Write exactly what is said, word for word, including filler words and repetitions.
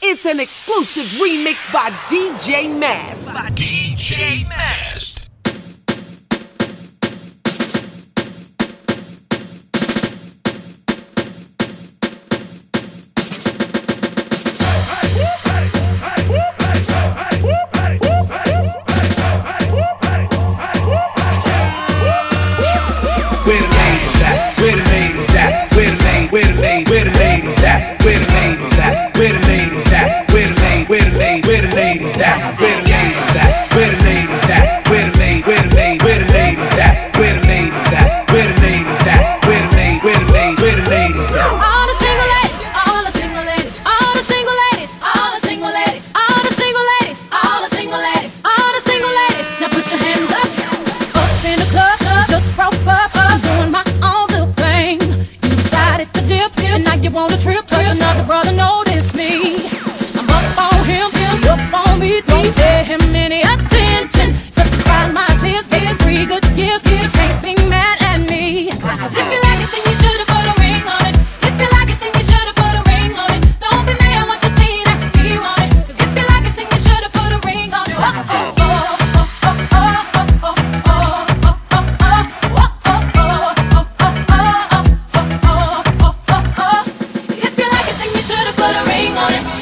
It's an exclusive remix by D J Mast. By D J Mast. Where the ladies at? Where the ladies at? Where the ladies? Where the ladies? Where the ladies at? Where the ladies at? Where the ladies at? Where the ladies? Where the ladies? Where the ladies at? Where the ladies at? Where the ladies at? Where the ladies? Where the ladies? Where the ladies at? Where the ladies at? Where the ladies at? Where the ladies? Where the ladies? Where the ladies at? All the single ladies, all the single ladies, all the single ladies, all the single ladies, all the single ladies, all the single ladies, all the single ladies. Now put your hands up, up in the club, just broke up, doing my own little thing. You decided to dip, and now you want a trip, 'cause another brother noticed me. I'm up on him, him up on me, don't pay him any attention. Just cry my tears, get three good years, kids can't be mad at me. If you like it, then you should've put a ring on it. If you like it, then you should've put a ring on it. Don't be mad once you see that he want it. 'Cause if you like it, then you should've put a ring on it. Oh, oh, oh, oh, oh, oh, oh, oh, oh, oh, oh, oh, oh. If you like it, then you should've put a ring on it.